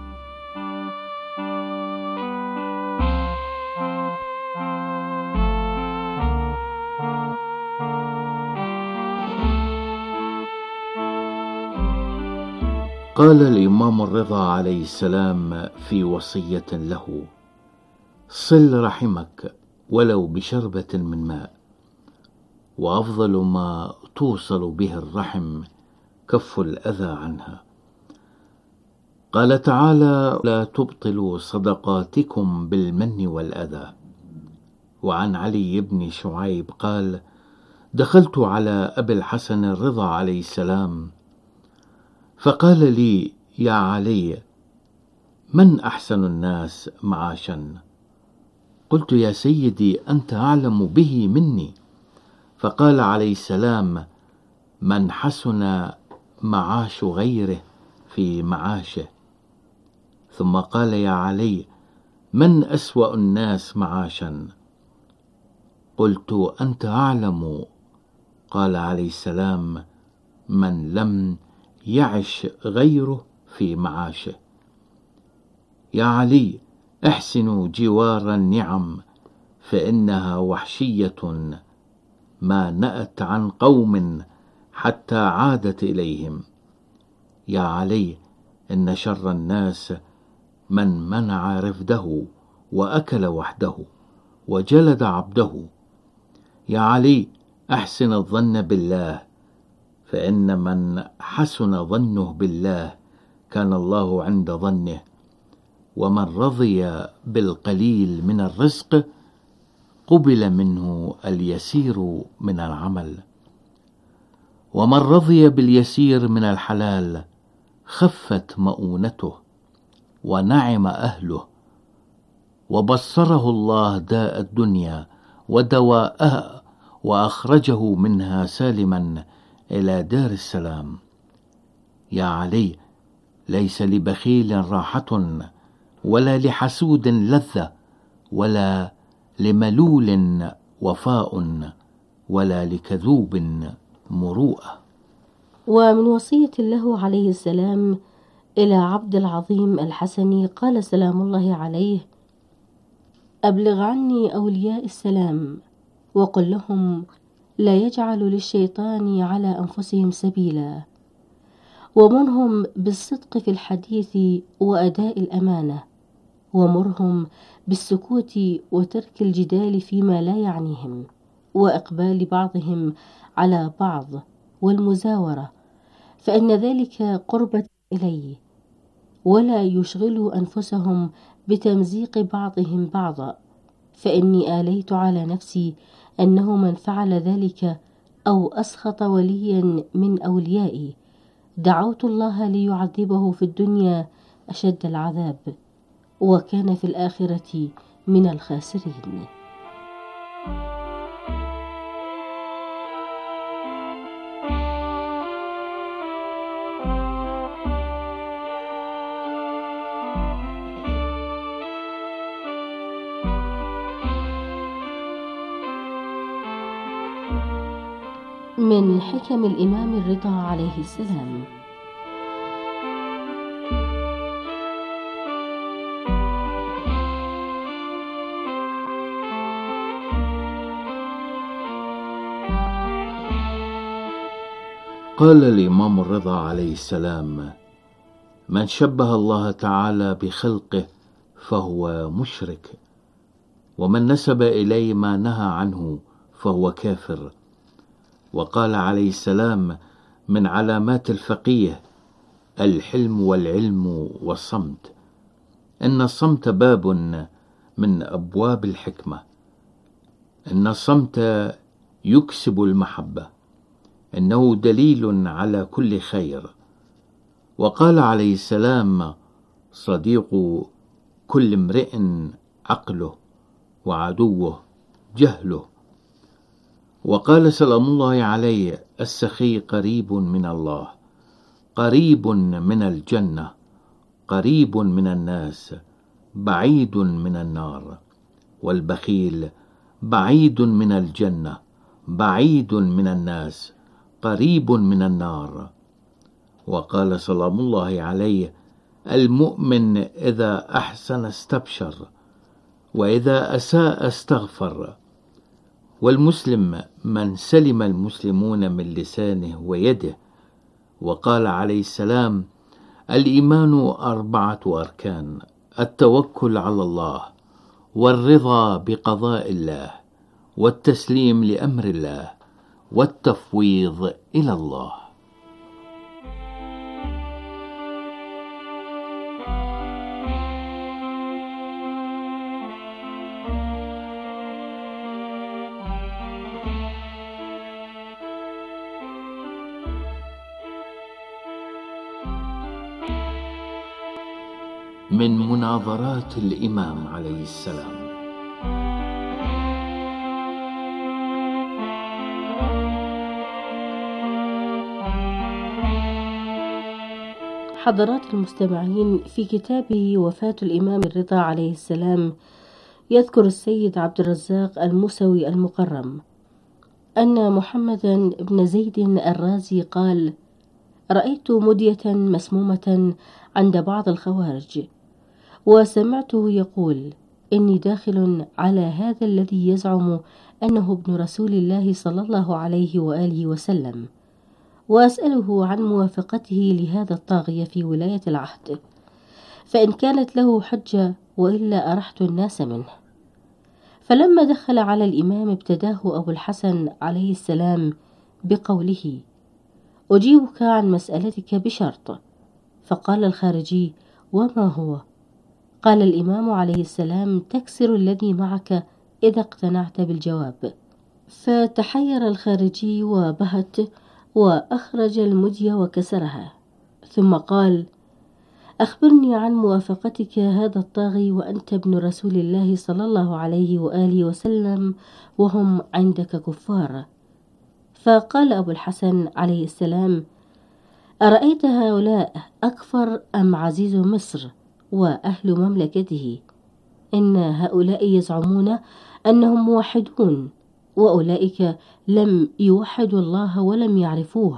قال الإمام الرضا عليه السلام في وصية له: صل رحمك ولو بشربة من ماء، وأفضل ما توصل به الرحم كف الأذى عنها. قال تعالى: لا تبطلوا صدقاتكم بالمن والأذى. وعن علي بن شعيب قال: دخلت على أبي الحسن الرضا عليه السلام فقال لي: يا علي، من أحسن الناس معاشا؟ قلت: يا سيدي، أنت أعلم به مني. فقال عليه السلام: من حسن معاش غيره في معاشه. ثم قال: يا علي، من أسوأ الناس معاشا؟ قلت: أنت أعلم. قال عليه السلام: من لم يعش غيره في معاشه. يا علي، احسنوا جوار النعم فإنها وحشية ما نأت عن قوم حتى عادت إليهم. يا علي، إن شر الناس من منع رفده وأكل وحده وجلد عبده. يا علي، أحسن الظن بالله، فإن من حسن ظنه بالله كان الله عند ظنه. ومن رضي بالقليل من الرزق قبل منه اليسير من العمل. ومن رضي باليسير من الحلال خفت مؤونته ونعم أهله، وبصره الله داء الدنيا ودواءها، وأخرجه منها سالما إلى دار السلام. يا علي، ليس لبخيل راحة، ولا لحسود لذة، ولا لملول وفاء، ولا لكذوب مروءة. ومن وصية له عليه السلام إلى عبد العظيم الحسني قال سلام الله عليه: أبلغ عني أولياء السلام وقل لهم لا يجعل للشيطان على أنفسهم سبيلا، ومرهم بالصدق في الحديث وأداء الأمانة، ومرهم بالسكوت وترك الجدال فيما لا يعنيهم، وإقبال بعضهم على بعض والمزاورة، فإن ذلك قربة إليه، ولا يشغلوا أنفسهم بتمزيق بعضهم بعضا، فإني آليت على نفسي أنه من فعل ذلك أو أسخط وليا من أوليائي دعوت الله ليعذبه في الدنيا أشد العذاب، وكان في الآخرة من الخاسرين. من حكم الإمام الرضا عليه السلام. قال الإمام الرضا عليه السلام: من شبه الله تعالى بخلقه فهو مشرك، ومن نسب إليه ما نهى عنه فهو كافر. وقال عليه السلام: من علامات الفقيه الحلم والعلم والصمت، إن الصمت باب من أبواب الحكمة، إن الصمت يكسب المحبة، إنه دليل على كل خير. وقال عليه السلام: صديق كل امرئ عقله، وعدوه جهله. وقال سلام الله عليه: السخي قريب من الله، قريب من الجنة، قريب من الناس، بعيد من النار. والبخيل بعيد من الجنة، بعيد من الناس، قريب من النار. وقال سلام الله عليه: المؤمن إذا أحسن استبشر، وإذا أساء استغفر. والمسلم من سلم المسلمون من لسانه ويده. وقال عليه السلام: الإيمان 4 أركان: التوكل على الله، والرضا بقضاء الله، والتسليم لأمر الله، والتفويض إلى الله. من مناظرات الإمام عليه السلام. حضرات المستمعين، في كتابه وفاة الإمام الرضا عليه السلام يذكر السيد عبد الرزاق الموسوي المكرم أن محمدا بن زيد الرازي قال: رأيت مدية مسمومة عند بعض الخوارج، وسمعته يقول: إني داخل على هذا الذي يزعم أنه ابن رسول الله صلى الله عليه وآله وسلم، وأسأله عن موافقته لهذا الطاغية في ولاية العهد، فإن كانت له حجة، وإلا أرحت الناس منه. فلما دخل على الإمام ابتداه أبو الحسن عليه السلام بقوله: أجيبك عن مسألتك بشرط. فقال الخارجي: وما هو؟ قال الإمام عليه السلام: تكسر الذي معك إذا اقتنعت بالجواب. فتحير الخارجي وبهت، وأخرج المدية وكسرها، ثم قال: أخبرني عن موافقتك هذا الطاغي وأنت ابن رسول الله صلى الله عليه وآله وسلم، وهم عندك كفار. فقال أبو الحسن عليه السلام: أرأيت هؤلاء أكفر أم عزيز مصر وأهل مملكته؟ إن هؤلاء يزعمون أنهم موحدون، وأولئك لم يوحدوا الله ولم يعرفوه.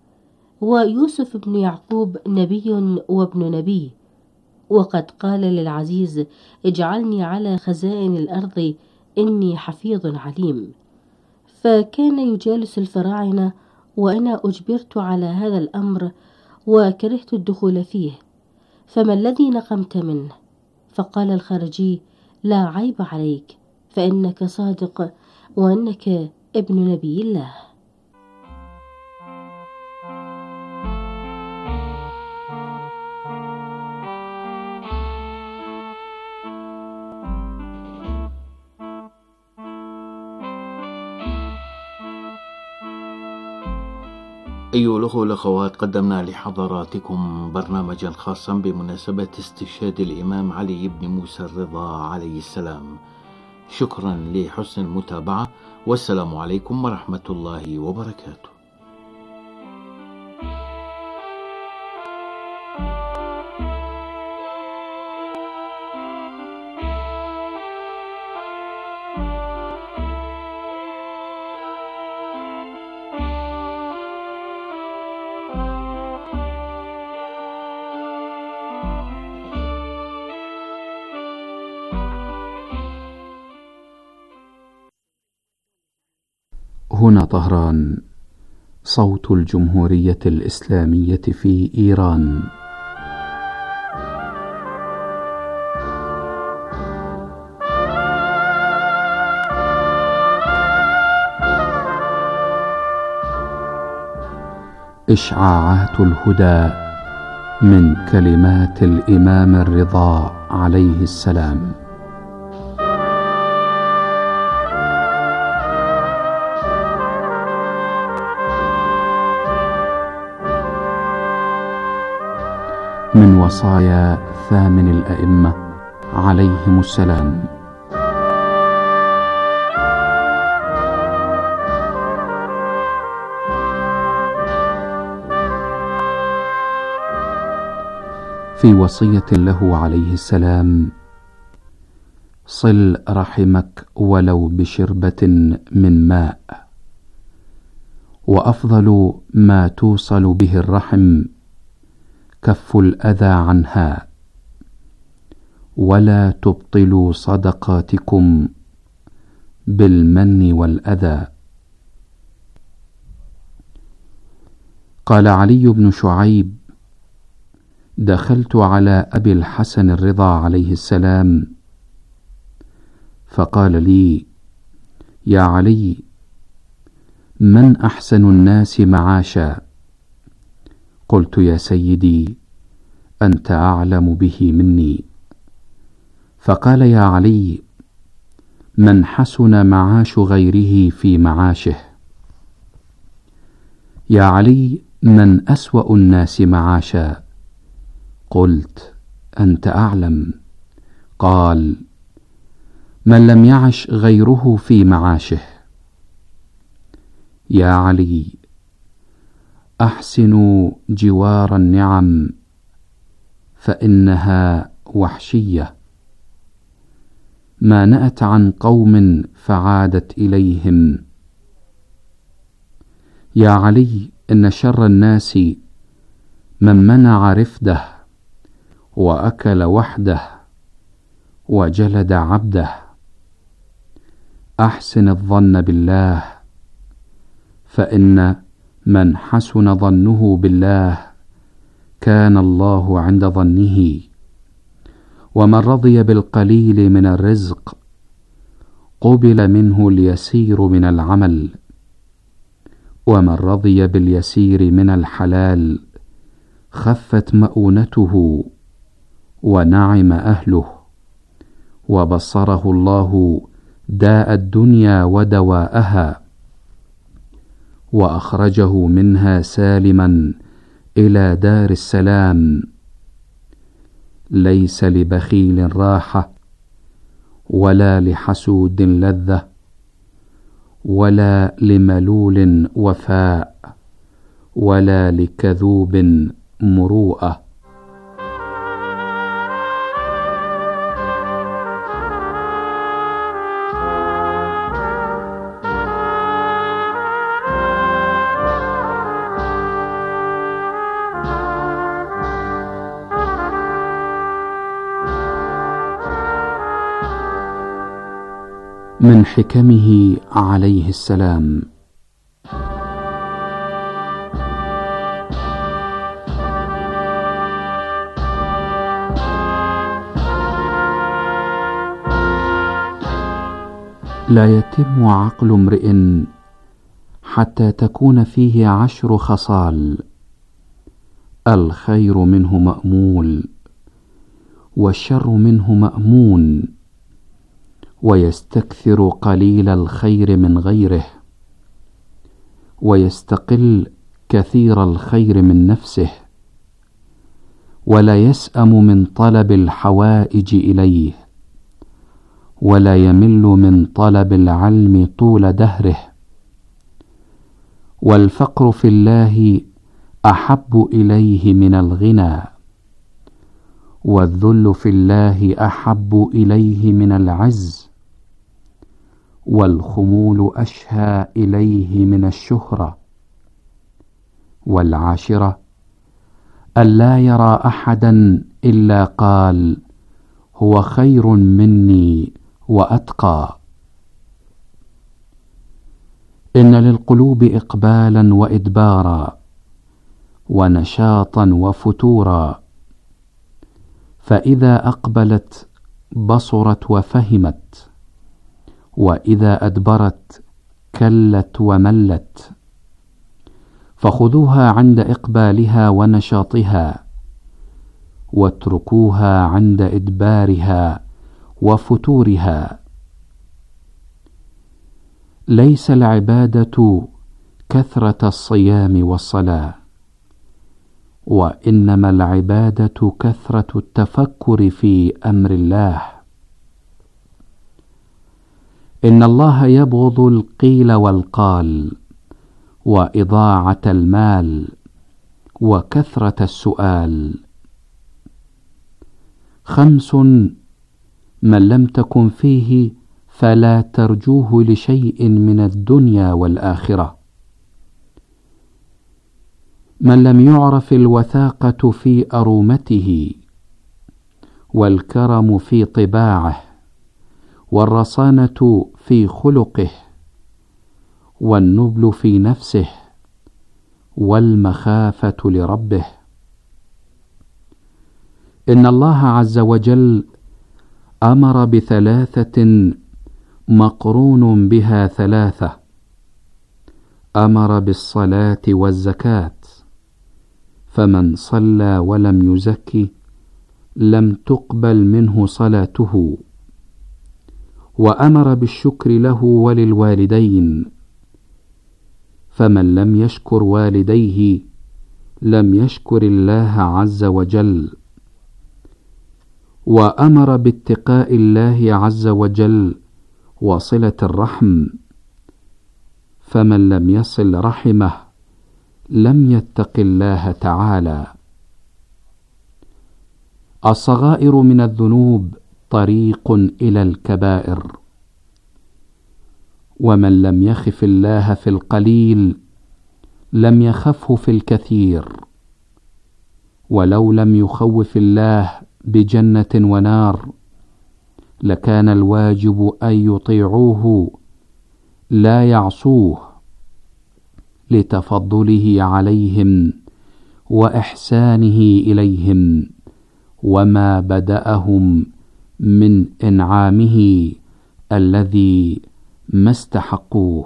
ويوسف بن يعقوب نبي وابن نبي، وقد قال للعزيز: اجعلني على خزائن الأرض إني حفيظ عليم. فكان يجالس الفراعنة، وأنا أجبرت على هذا الأمر وكرهت الدخول فيه، فما الذي نقمت منه؟ فقال الخارجي: لا عيب عليك، فإنك صادق، وأنك ابن نبي الله. أيها الأخوة والأخوات، قدمنا لحضراتكم برنامجا خاصا بمناسبة استشهاد الإمام علي بن موسى الرضا عليه السلام. شكرا لحسن المتابعة، والسلام عليكم ورحمة الله وبركاته. هنا طهران، صوت الجمهورية الإسلامية في إيران. إشعاعات الهدى من كلمات الإمام الرضا عليه السلام. من وصايا ثامن الأئمة عليهم السلام. في وصية له عليه السلام: صل رحمك ولو بشربة من ماء، وأفضل ما توصل به الرحم كف الأذى عنها، ولا تبطلوا صدقاتكم بالمن والأذى. قال علي بن شعيب: دخلت على أبي الحسن الرضا عليه السلام فقال لي: يا علي، من أحسن الناس معاشا؟ قلت: يا سيدي، أنت أعلم به مني. فقال: يا علي، من حسن معاش غيره في معاشه. يا علي، من أسوأ الناس معاشا؟ قلت: أنت أعلم. قال: من لم يعش غيره في معاشه. يا علي، أحسنوا جوار النعم فإنها وحشية، ما نأت عن قوم فعادت إليهم. يا علي، إن شر الناس من منع رفده وأكل وحده وجلد عبده. أحسن الظن بالله، فإن من حسن ظنه بالله كان الله عند ظنه، ومن رضي بالقليل من الرزق قبل منه اليسير من العمل، ومن رضي باليسير من الحلال خفت مؤونته ونعم أهله، وبصره الله داء الدنيا ودواءها، وأخرجه منها سالما إلى دار السلام. ليس لبخيل راحة، ولا لحسود لذة، ولا لملول وفاء، ولا لكذوب مروءة. من حكمه عليه السلام: لا يتم عقل امرئ حتى تكون فيه 10 خصال: الخير منه مأمول، والشر منه مأمون، ويستكثر قليل الخير من غيره، ويستقل كثير الخير من نفسه، ولا يسأم من طلب الحوائج إليه، ولا يمل من طلب العلم طول دهره. والفقر في الله أحب إليه من الغنى، والذل في الله أحب إليه من العز، والخمول أشهى إليه من الشهرة. والعاشرة: ألا يرى أحدا إلا قال: هو خير مني وأتقى. إن للقلوب إقبالا وإدبارا ونشاطا وفتورا، فإذا أقبلت بصرت وفهمت، وإذا أدبرت كلت وملت، فخذوها عند إقبالها ونشاطها، واتركوها عند إدبارها وفتورها. ليس العبادة كثرة الصيام والصلاة، وإنما العبادة كثرة التفكر في أمر الله. إن الله يبغض القيل والقال وإضاعة المال وكثرة السؤال. 5 من لم تكن فيه فلا ترجوه لشيء من الدنيا والآخرة. من لم يعرف الوثاقة في أرومته، والكرم في طباعه، والرصانة في خلقه، والنبل في نفسه، والمخافة لربه. إن الله عز وجل أمر ب3 مقرون بها 3: أمر بالصلاة والزكاة، فمن صلى ولم يزكي لم تقبل منه صلاته. وأمر بالشكر له وللوالدين، فمن لم يشكر والديه لم يشكر الله عز وجل. وأمر باتقاء الله عز وجل وصلة الرحم، فمن لم يصل رحمه لم يتق الله تعالى. الصغائر من الذنوب طريق إلى الكبائر، ومن لم يخف الله في القليل لم يخفه في الكثير. ولو لم يخوف الله بجنة ونار لكان الواجب أن يطيعوه لا يعصوه، لتفضله عليهم وإحسانه إليهم، وما بدأهم من إنعامه الذي ما استحقوه.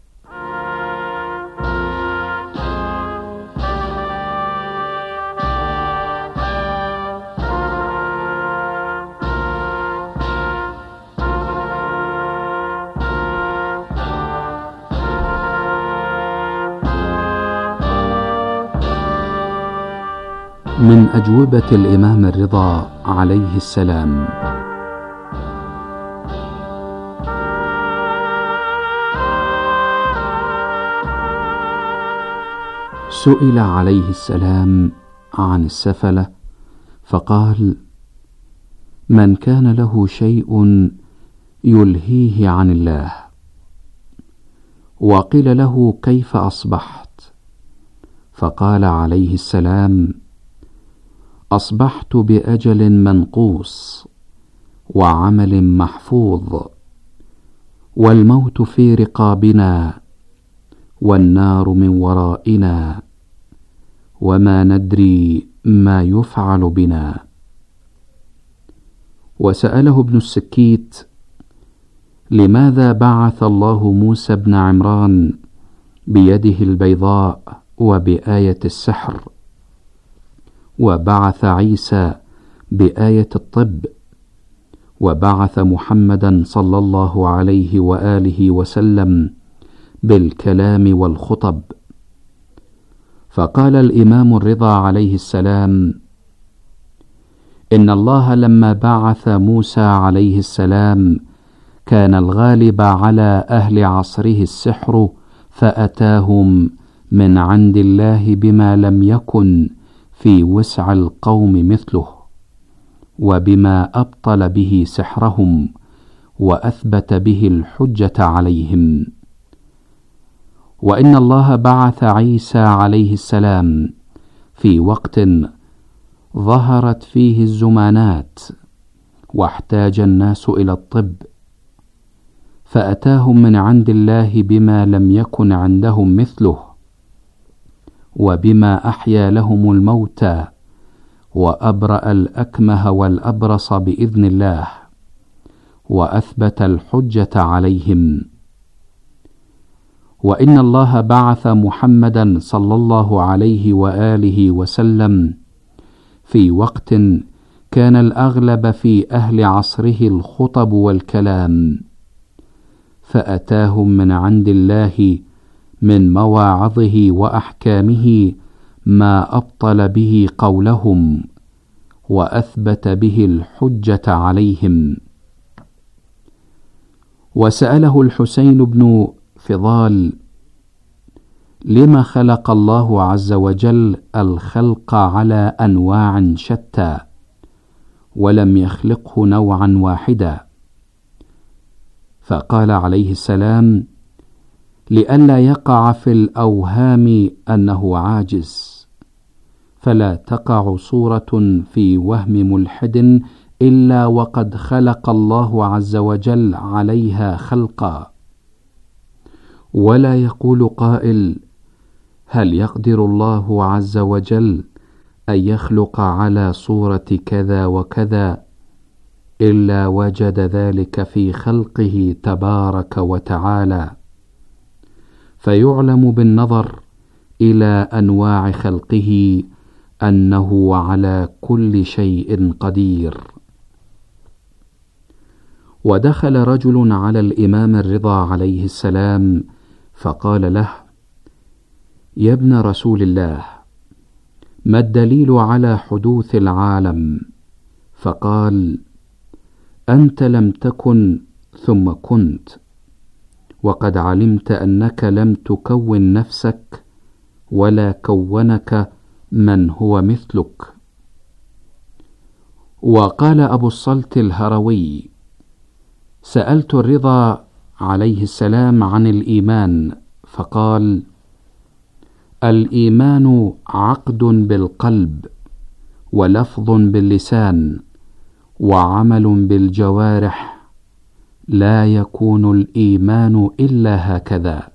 من أجوبة الإمام الرضا عليه السلام: سئل عليه السلام عن السفلة فقال: من كان له شيء يلهيه عن الله. وقيل له: كيف أصبحت؟ فقال عليه السلام: أصبحت بأجل منقوص وعمل محفوظ، والموت في رقابنا، والنار من ورائنا، وما ندري ما يفعل بنا. وسأله ابن السكيت: لماذا بعث الله موسى بن عمران بيده البيضاء وبآية السحر، وبعث عيسى بآية الطب، وبعث محمدا صلى الله عليه وآله وسلم بالكلام والخطب؟ فقال الإمام الرضا عليه السلام: إن الله لما بعث موسى عليه السلام كان الغالب على أهل عصره السحر، فأتاهم من عند الله بما لم يكن في وسع القوم مثله، وبما أبطل به سحرهم وأثبت به الحجة عليهم. وإن الله بعث عيسى عليه السلام في وقت ظهرت فيه الزمانات واحتاج الناس إلى الطب، فأتاهم من عند الله بما لم يكن عندهم مثله، وبما أحيا لهم الموتى وأبرأ الأكمه والأبرص بإذن الله، وأثبت الحجة عليهم. وإن الله بعث محمدا صلى الله عليه وآله وسلم في وقت كان الأغلب في أهل عصره الخطب والكلام، فأتاهم من عند الله من مواعظه وأحكامه ما أبطل به قولهم وأثبت به الحجة عليهم. وسأله الحسين بن فضال: لما خلق الله عز وجل الخلق على أنواع شتى ولم يخلقه نوعا واحدا؟ فقال عليه السلام: لئلا يقع في الأوهام أنه عاجز، فلا تقع صورة في وهم ملحد إلا وقد خلق الله عز وجل عليها خلقا. ولا يقول قائل: هل يقدر الله عز وجل أن يخلق على صورة كذا وكذا، إلا وجد ذلك في خلقه تبارك وتعالى، فيعلم بالنظر إلى أنواع خلقه أنه على كل شيء قدير. ودخل رجل على الإمام الرضا عليه السلام فقال له: يا ابن رسول الله، ما الدليل على حدوث العالم؟ فقال: أنت لم تكن ثم كنت، وقد علمت أنك لم تكون نفسك ولا كونك من هو مثلك. وقال أبو الصلت الهروي: سألت الرضا عليه السلام عن الإيمان فقال: الإيمان عقد بالقلب ولفظ باللسان وعمل بالجوارح، لا يكون الإيمان إلا هكذا.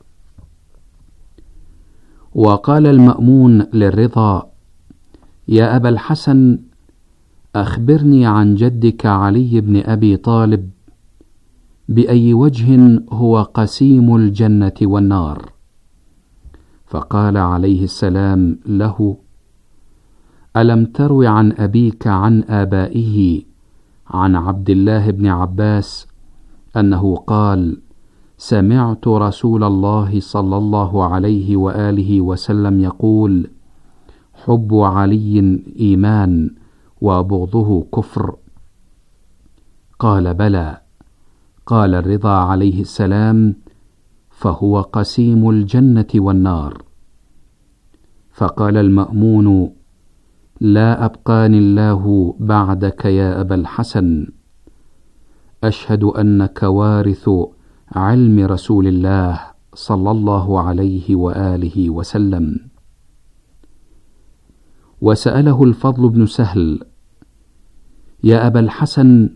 وقال المأمون للرضا: يا أبا الحسن، أخبرني عن جدك علي بن أبي طالب، بأي وجه هو قسيم الجنة والنار؟ فقال عليه السلام له: ألم تروي عن أبيك عن آبائه عن عبد الله بن عباس أنه قال: سمعت رسول الله صلى الله عليه وآله وسلم يقول: حب علي إيمان وبغضه كفر؟ قال: بلى. قال الرضا عليه السلام: فهو قسيم الجنة والنار. فقال المأمون: لا أبقاني الله بعدك يا أبا الحسن، أشهد أنك وارث علم رسول الله صلى الله عليه وآله وسلم. وسأله الفضل بن سهل: يا أبا الحسن،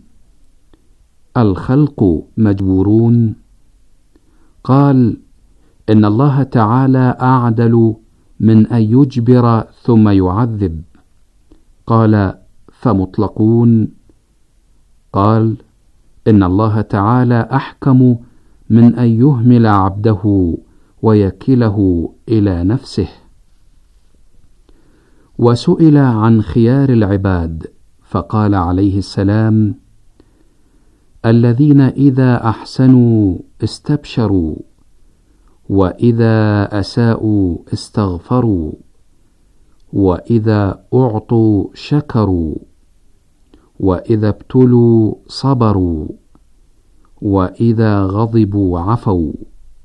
الخلق مجبورون؟ قال: إن الله تعالى أعدل من أن يجبر ثم يعذب. قال: فمطلقون؟ قال: إن الله تعالى أحكم من أن يهمل عبده ويكله إلى نفسه. وسئل عن خيار العباد فقال عليه السلام: الذين إذا أحسنوا استبشروا، وإذا أساءوا استغفروا، وإذا أعطوا شكروا، وإذا ابتلوا صبروا، وإذا غضبوا عفوا.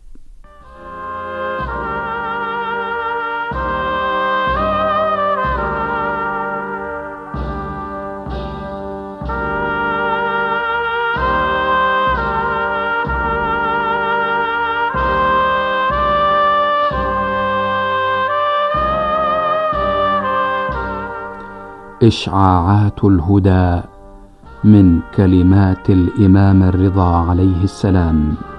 إشعاعات الهدى من كلمات الإمام الرضا عليه السلام.